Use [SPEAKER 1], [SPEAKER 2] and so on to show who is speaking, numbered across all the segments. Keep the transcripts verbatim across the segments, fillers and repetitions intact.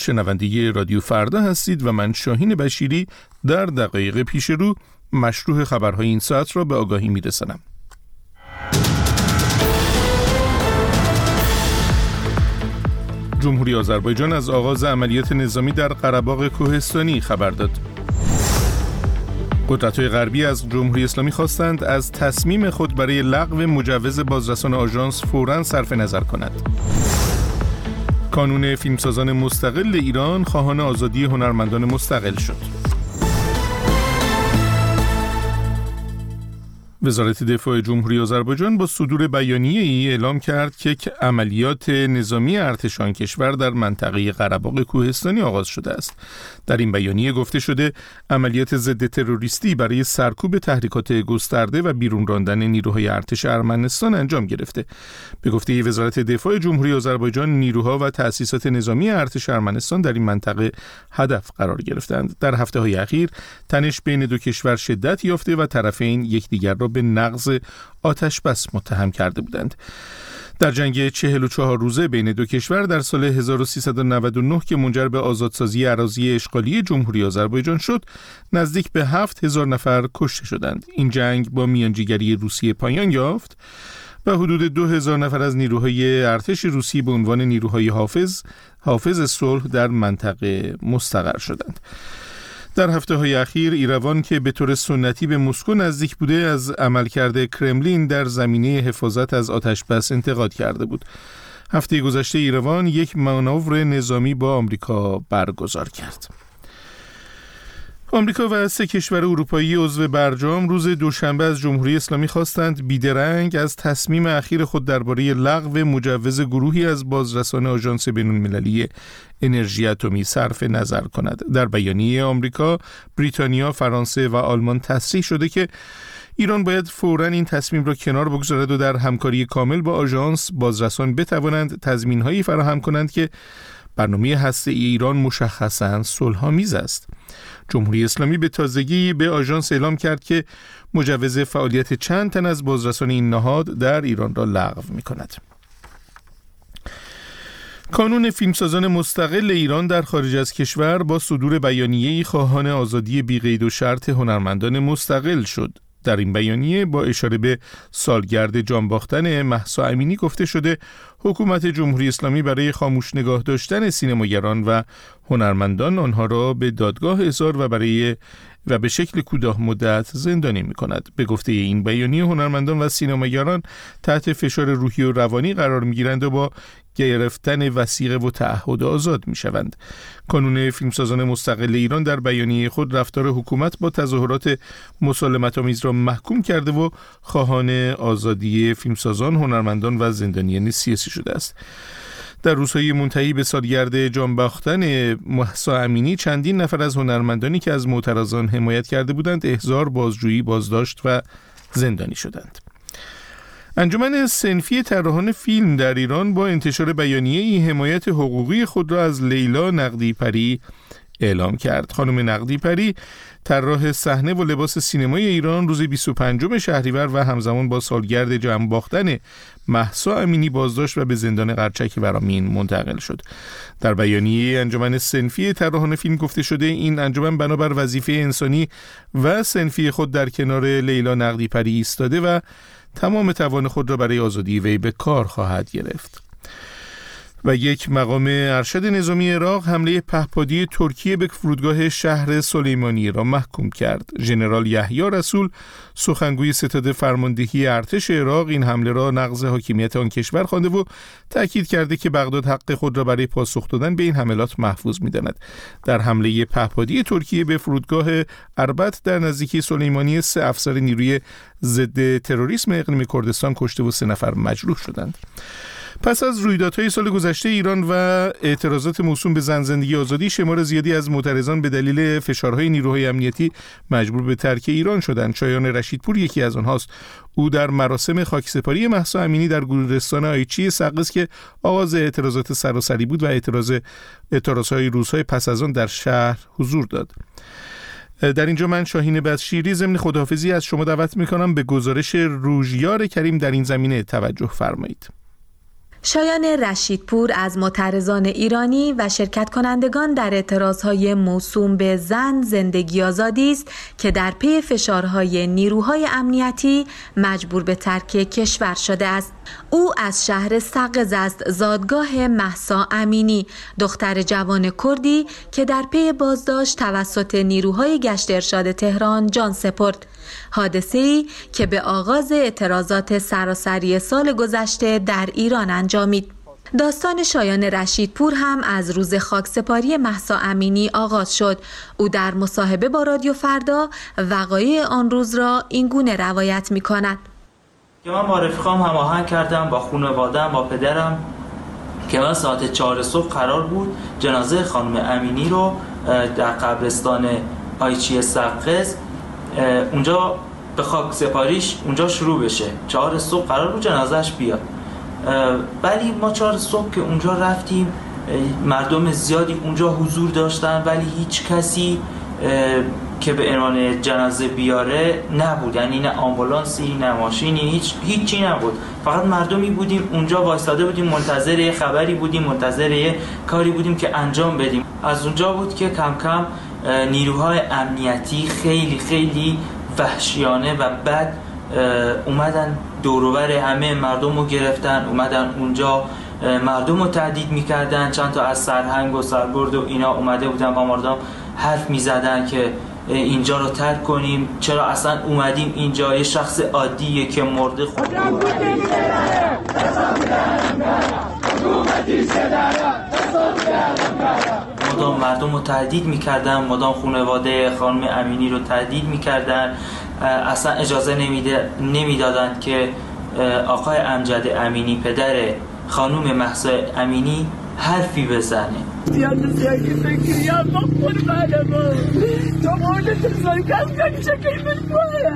[SPEAKER 1] شنونده رادیو فردا هستید و من شاهین بشیری در دقایق پیش رو مشروح خبرهای این ساعت را به آگاهی میرسانم. جمهوری آذربایجان از آغاز عملیات نظامی در قره‌باغ کوهستانی خبر داد. قدرت‌های غربی از جمهوری اسلامی خواستند از تصمیم خود برای لغو مجوز بازرسان آژانس فوراً صرف نظر کند. کانون فیلمسازان مستقل ایران خواهان آزادی هنرمندان مستقل شد. وزارت دفاع جمهوری آذربایجان با صدور بیانیه‌ای اعلام کرد که عملیات نظامی ارتش آن کشور در منطقه قره‌باغ کوهستانی آغاز شده است. در این بیانیه گفته شده عملیات ضد تروریستی برای سرکوب تحریکات گسترده و بیرون راندن نیروهای ارتش ارمنستان انجام گرفته. به گفته وزارت دفاع جمهوری آذربایجان، نیروها و تأسیسات نظامی ارتش ارمنستان در این منطقه هدف قرار گرفتند. در هفته‌های اخیر تنش بین دو کشور شدت یافته و طرفین یکدیگر را به نقض آتش بس متهم کرده بودند. در جنگ چهل و چهار روزه بین دو کشور در سال هزار و سیصد و نود و نه که منجر به آزادسازی اراضی اشغالی جمهوری آذربایجان شد، نزدیک به هفت هزار نفر کشته شدند. این جنگ با میانجیگری روسیه پایان یافت و حدود دو هزار نفر از نیروهای ارتش روسی به عنوان نیروهای حافظ حافظ صلح در منطقه مستقر شدند. در هفته‌های اخیر ایروان که به طور سنتی به مسکو نزدیک بوده، از عملکرد کرملین در زمینه حفاظت از آتش بس انتقاد کرده بود. هفته گذشته ایروان یک مانور نظامی با آمریکا برگزار کرد. آمریکا و سه کشور اروپایی عضو برجام روز دوشنبه از جمهوری اسلامی خواستند بیدرنگ از تصمیم اخیر خود درباره لغو مجوز گروهی از بازرسان آژانس بین‌المللی انرژی اتمی صرف نظر کند. در بیانیه آمریکا، بریتانیا، فرانسه و آلمان تصریح شده که ایران باید فوراً این تصمیم را کنار بگذارد و در همکاری کامل با آژانس بازرسان بتوانند تضمین‌هایی فراهم کنند که برنامه هسته‌ای ایران مشخصاً صلح‌آمیز است. جمهوری اسلامی به تازگی به آژانس اعلام کرد که مجوز فعالیت چند تن از بازرسان این نهاد در ایران را لغو می‌کند. کانون فیلمسازان مستقل ایران در خارج از کشور با صدور بیانیه‌ای خواهان آزادی بی‌قید و شرط هنرمندان مستقل شد. در این بیانیه با اشاره به سالگرد جانباختن مهسا امینی گفته شده حکومت جمهوری اسلامی برای خاموش نگاه داشتن سینماگران و هنرمندان آنها را به دادگاه احضار و برای و به شکل کوتاه مدت زندانی می‌کند. به گفته این بیانیه هنرمندان و سینماگران تحت فشار روحی و روانی قرار می‌گیرند و با گرفتن وثیقه و تعهد آزاد می‌شوند. کانون فیلمسازان مستقل ایران در بیانیه خود رفتار حکومت با تظاهرات مسالمت‌آمیز را محکوم کرده و خواهان آزادی فیلمسازان، هنرمندان و زندانیان سیاسی شده است. در روزهای منتهی به سالگرد جانباختن مهسا امینی چندین نفر از هنرمندانی که از معترضان حمایت کرده بودند احضار، بازجویی، بازداشت و زندانی شدند. انجمن صنفی طراحان فیلم در ایران با انتشار بیانیه‌ای حمایت حقوقی خود را از لیلا نقدی پری اعلام کرد. خانم نقدی پری، طراح صحنه و لباس سینمای ایران، روز بیست و پنجم شهریور و همزمان با سالگرد جمع باختن مهسا امینی بازداشت و به زندان قرچک ورامین منتقل شد. در بیانیه انجمن صنفی طراحان فیلم گفته شده این انجمن بنابر وظیفه انسانی و صنفی خود در کنار لیلا نقدی پری ایستاده و تمام توان خود را برای آزادی وی به کار خواهد گرفت. و یک مقام ارشد نظامی عراق حمله پهپادی ترکیه به فرودگاه شهر سلیمانی را محکوم کرد. ژنرال یحیی رسول، سخنگوی ستاد فرماندهی ارتش عراق، این حمله را نقض حاکمیت آن کشور خوانده و تأکید کرده که بغداد حق خود را برای پاسخ دادن به این حملات محفوظ می‌داند. در حمله پهپادی ترکیه به فرودگاه اربد در نزدیکی سلیمانی، سه افسر نیروی ضد تروریسم اقلیم کردستان کشته و سه نفر مجروح شدند. پس از رویدادهای سال گذشته ایران و اعتراضات موسوم به زن زندگی آزادی، شمار زیادی از معترضان به دلیل فشارهای نیروهای امنیتی مجبور به ترک ایران شدند. شایان رشیدپور یکی از آنهاست. او در مراسم خاکسپاری مهسا امینی در گورستان آیچی سقز که آغاز اعتراضات سراسری بود و اعتراض اعتراضهای روزهای پس از آن در شهر حضور داد. در اینجا من شاهین بشیری ضمن خداحافظی از شما دعوت می‌کنم به گزارش روژیار کریم در این زمینه توجه فرمایید.
[SPEAKER 2] شایان رشیدپور از معترضان ایرانی و شرکت کنندگان در اعتراضهای موسوم به زن، زندگی، آزادی است که در پی فشارهای نیروهای امنیتی مجبور به ترک کشور شده است. او از شهر سقز است، زادگاه مهسا امینی، دختر جوان کردی که در پی بازداشت توسط نیروهای گشت ارشاد تهران جان سپرد. حادثه‌ای که به آغاز اعتراضات سراسری سال گذشته در ایران انجامید. داستان شایان رشیدپور هم از روز خاکسپاری مهسا امینی آغاز شد. او در مصاحبه با رادیو فردا وقایع آن روز را این گونه روایت می کند.
[SPEAKER 3] که من با رفیقام هماهنگ کردم، با خانواده‌ام، با پدرم، که من ساعت چهار صبح قرار بود جنازه خانم امینی رو در قبرستان آیچی سقز اونجا به خاک سپاریش اونجا شروع بشه. چهار صبح قرار بود جنازهش بیاد، ولی ما چهار صبح که اونجا رفتیم مردم زیادی اونجا حضور داشتن، ولی هیچ کسی که به عنوان جنازه بیاره نبود. یعنی نه آمبولانسی، نه ماشینی، هیچ هیچی نبود. فقط مردمی بودیم اونجا وایساده بودیم، منتظر یه خبری بودیم، منتظر یه کاری بودیم که انجام بدیم. از اونجا بود که کم کم نیروهای امنیتی خیلی خیلی وحشیانه و بد اومدن دوروبر همه مردم رو گرفتن، اومدن اونجا مردم رو تهدید میکردن. چند تا از سرهنگ و سربرد و اینا اومده بودن با مردم حرف میزدن که اینجا رو ترک کنیم، چرا اصلا اومدیم اینجا، یه شخص عادیه که مرده خود مدام مردم رو تهدید میکردن، مدام خانواده خانم امینی رو تهدید میکردن، اصلا اجازه نمیده نمیدادند که آقای امجد امینی پدر خانم مهسا امینی حرفی بزنه.
[SPEAKER 4] زیاد زیادی فکریم با خود معلمه تو مورد تزایی کم کنی شکل بلگوه.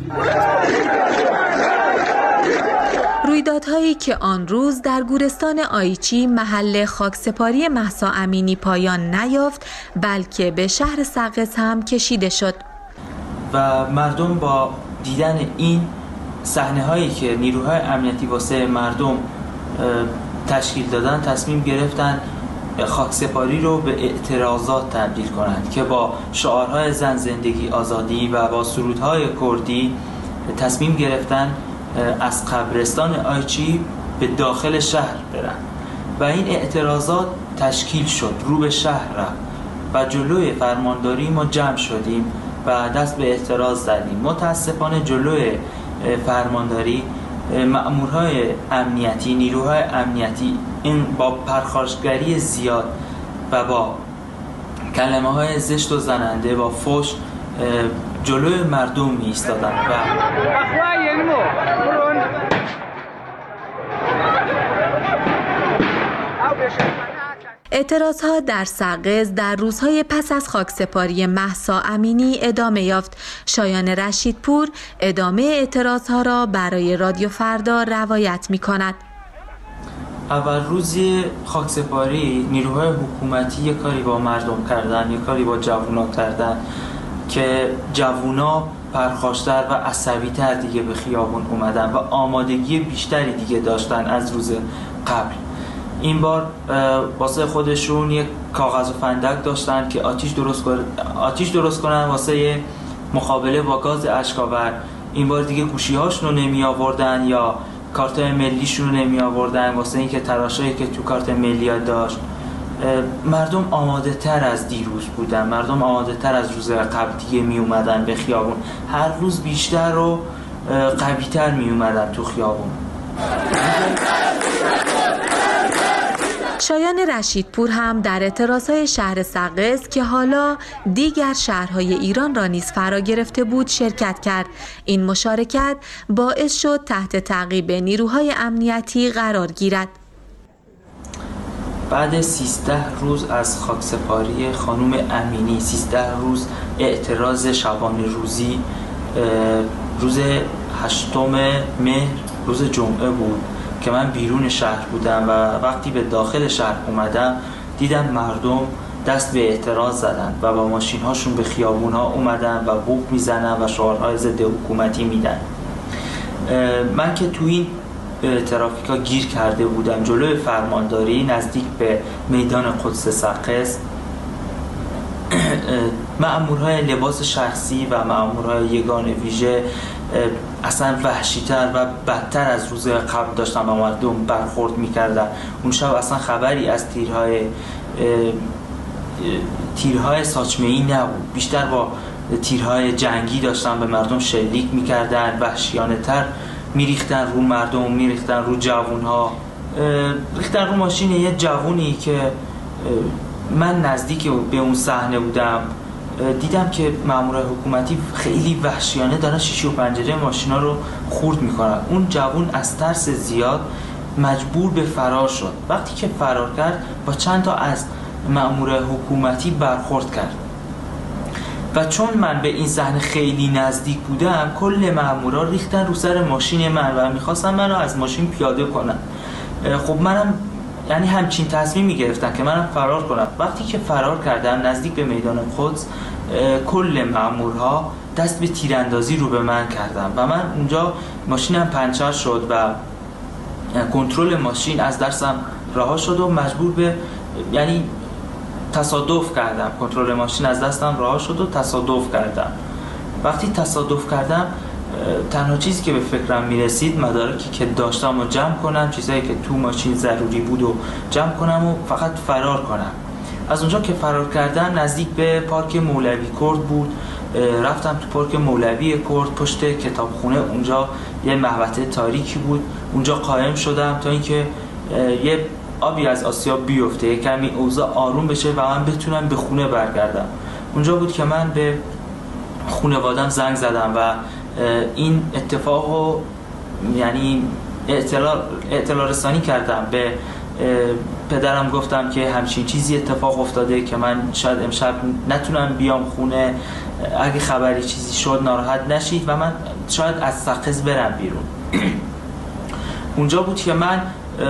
[SPEAKER 2] رویدادهایی که آن روز در گورستان آیچی محل خاکسپاری مهسا امینی پایان نیافت، بلکه به شهر سقز هم کشیده شد
[SPEAKER 3] و مردم با دیدن این صحنه هایی که نیروهای امنیتی واسه مردم تشکیل دادن تصمیم گرفتن خاکسپاری رو به اعتراضات تبدیل کنند که با شعارهای زن، زندگی، آزادی و با سرودهای کردی تصمیم گرفتن از قبرستان آیچی به داخل شهر برن و این اعتراضات تشکیل شد، رو به شهر رفت و جلوی فرمانداری ما جمع شدیم و دست به اعتراض زدیم. متاسفانه جلوی فرمانداری مأمورهای امنیتی، نیروهای امنیتی این با پرخاشگری زیاد و با کلمه های زشت و زننده با فحش جلوی مردم می ایستادن و
[SPEAKER 2] اعتراضها در سقز در روزهای پس از خاکسپاری مهسا امینی ادامه یافت. شایان رشیدپور ادامه اعتراضها را برای رادیو فردا روایت می کند.
[SPEAKER 3] اول روزی خاکسپاری نیروهای حکومتی یک کاری با مردم کردن، یک کاری با جوونا کردن که جوونا پرخاشتر و عصبی‌تر دیگه به خیابون اومدن و آمادگی بیشتری دیگه داشتن از روز قبل. این بار واسه خودشون یک کاغذ و فندک داشتن که آتیش درست کنن آتیش درست کنن واسه مقابله با گاز اشک‌آور. این بار دیگه گوشی‌هاشون رو نمی آوردن یا کارت ملیشون رو نمی آوردن واسه اینکه تراشایی که تو کارت ملی داشت. مردم آماده تر از دیروز بودن، مردم آماده تر از روز قبل دیگه می اومدن به خیابون، هر روز بیشتر و قوی تر می اومدن تو خیابون.
[SPEAKER 2] شایان رشیدپور هم در اعتراضهای شهر سقز که حالا دیگر شهرهای ایران را نیز فرا گرفته بود شرکت کرد. این مشارکت باعث شد تحت تعقیب نیروهای امنیتی قرار گیرد.
[SPEAKER 3] بعد سیزده روز از خاکسپاری خانم امینی، سیزده روز اعتراض شبانه روزی، روز هشتم مهر روز جمعه بود که من بیرون شهر بودم و وقتی به داخل شهر اومدم دیدم مردم دست به اعتراض زدن و با ماشین هاشون به خیابون ها اومدن و بوق میزنن و شعارهای ضد حکومتی میدن. من که تو این ترافیکا گیر کرده بودم جلوی فرمانداری نزدیک به میدان قدس سقز. مأمورهای لباس شخصی و مأمورهای یگان ویژه اصلا وحشی‌تر و بدتر از روز قبل داشتن با مردم برخورد می‌کردن. اون شب اصلا خبری از تیرهای تیرهای ساچمه‌ای نبود، بیشتر با تیرهای جنگی داشتن به مردم شلیک می‌کردن، وحشیانه‌تر می‌ریختن رو مردم، می‌ریختن رو جوان‌ها، ریختن رو ماشین یه جوونی که من نزدیک به اون صحنه بودم. دیدم که مامورای حکومتی خیلی وحشیانه دارن شیشه و پنجره ماشینا رو خورد میکنن. اون جوون از ترس زیاد مجبور به فرار شد. وقتی که فرار کرد با چند تا از مامورای حکومتی برخورد کرد و چون من به این صحنه خیلی نزدیک بودم کل مامورا ریختن رو سر ماشین من و میخواستن منو از ماشین پیاده کنن. خب منم یعنی همچین تصمیمی گرفتن که منم فرار کنم. وقتی که فرار کردم نزدیک به میدان قدس کل مامورها دست به تیراندازی رو به من کردن و من اونجا ماشینم پنچر شد و کنترل ماشین از دستم رها شد و مجبور به یعنی تصادف کردم. کنترل ماشین از دستم رها شد و تصادف کردم. وقتی تصادف کردم تنها چیزی که به فکرم میرسید مدارکی که داشتم رو جمع کنم، چیزایی که تو ماشین ضروری بود و جمع کنم و فقط فرار کنم. از اونجا که فرار کردم نزدیک به پارک مولوی کرد بود. رفتم تو پارک مولوی کرد پشت کتابخونه، اونجا یه محوطه تاریکی بود، اونجا قائم شدم تا اینکه یه آبی از آسیاب بیفته، کمی اوضاع آروم بشه و من بتونم به خونه برگردم. اونجا بود که من به خانواده‌ام زنگ زدم و این اتفاقو یعنی اطلاع اطلاع رسانی کردم به پدرم. گفتم که همچین چیزی اتفاق افتاده که من شاید امشب نتونم بیام خونه، اگه خبری چیزی شد ناراحت نشید و من شاید از سقز برم بیرون. اونجا بود که من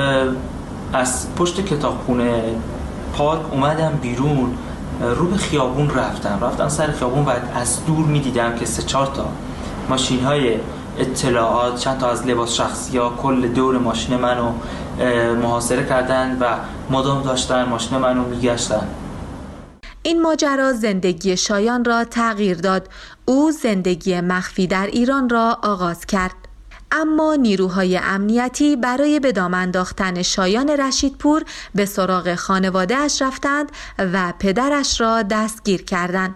[SPEAKER 3] از پشت کتابخونه پارک اومدم بیرون، رو به خیابون رفتم رفتم سر خیابون و از دور میدیدم که سه چهار تا ماشین های اطلاعات، چند تا از لباس شخصی ها کل دور ماشین منو محاصره کردن و مدام داشتن ماشین منو میگشتن.
[SPEAKER 2] این ماجرا زندگی شایان را تغییر داد. او زندگی مخفی در ایران را آغاز کرد. اما نیروهای امنیتی برای به دام انداختن شایان رشیدپور به سراغ خانواده‌اش رفتند و پدرش را دستگیر کردند.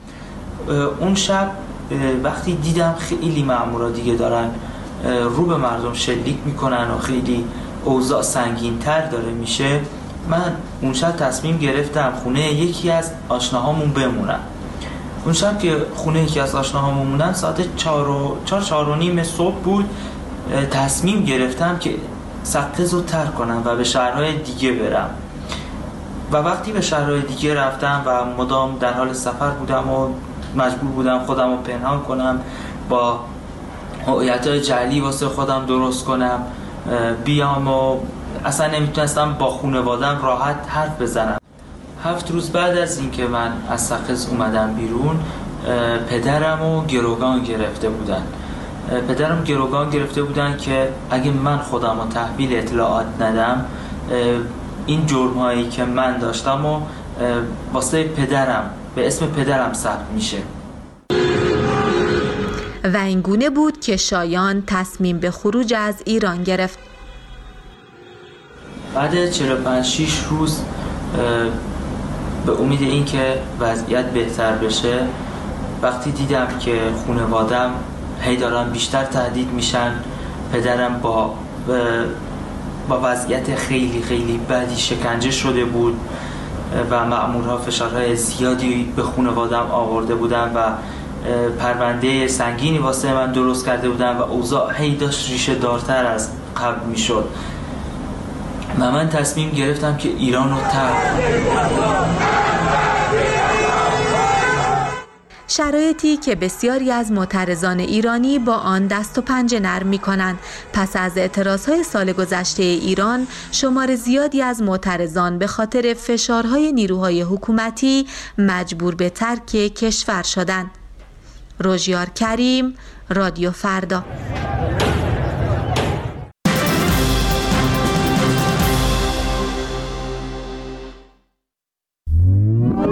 [SPEAKER 3] اون شب وقتی دیدم خیلی مامورا دیگه دارن رو به مردم شلیک میکنن و خیلی اوضاع سنگین‌تر داره میشه، من اون شب تصمیم گرفتم خونه یکی از آشناهامون بمونم. اون شب که خونه یکی از آشناهامون موندن ساعت چهار و چهار چهار و نیم صبح بود، تصمیم گرفتم که سقز رو ترک کنم و به شهرهای دیگه برم. و وقتی به شهرهای دیگه رفتم و مدام در حال سفر بودم و مجبور بودم خودم رو پنهان کنم، با هویت‌های جعلی واسه خودم درست کنم، بیام و اصلا نمیتونستم با خانواده‌ام راحت حرف بزنم. هفت روز بعد از اینکه من از سقز اومدم بیرون، پدرمو گروگان گرفته بودن. پدرم گروگان گرفته بودن که اگه من خودم رو تحویل اطلاعات ندم، این جرم‌هایی که من داشتم و واسه پدرم به اسم پدرم ثبت میشه.
[SPEAKER 2] و این گونه بود که شایان تصمیم به خروج از ایران گرفت.
[SPEAKER 3] بعد چهل و پنج شش روز به امید این که وضعیت بهتر بشه، وقتی دیدم که خانواده‌ام هی دارن بیشتر تهدید میشن، پدرم با با وضعیت خیلی خیلی بدی شکنجه شده بود و مأمورها فشارهای زیادی به خانواده‌ام آورده بودن و پرونده سنگینی واسه من درست کرده بودن و اوضاع هی داشت ریشه دارتر از قبل میشد و من تصمیم گرفتم که ایران رو ترک.
[SPEAKER 2] شرایطی که بسیاری از معترضان ایرانی با آن دست و پنجه نرم می‌کنند. پس از اعتراضهای سال گذشته ایران، شمار زیادی از معترضان به خاطر فشارهای نیروهای حکومتی مجبور به ترک کشور شدند. روژیار کریم، رادیو فردا.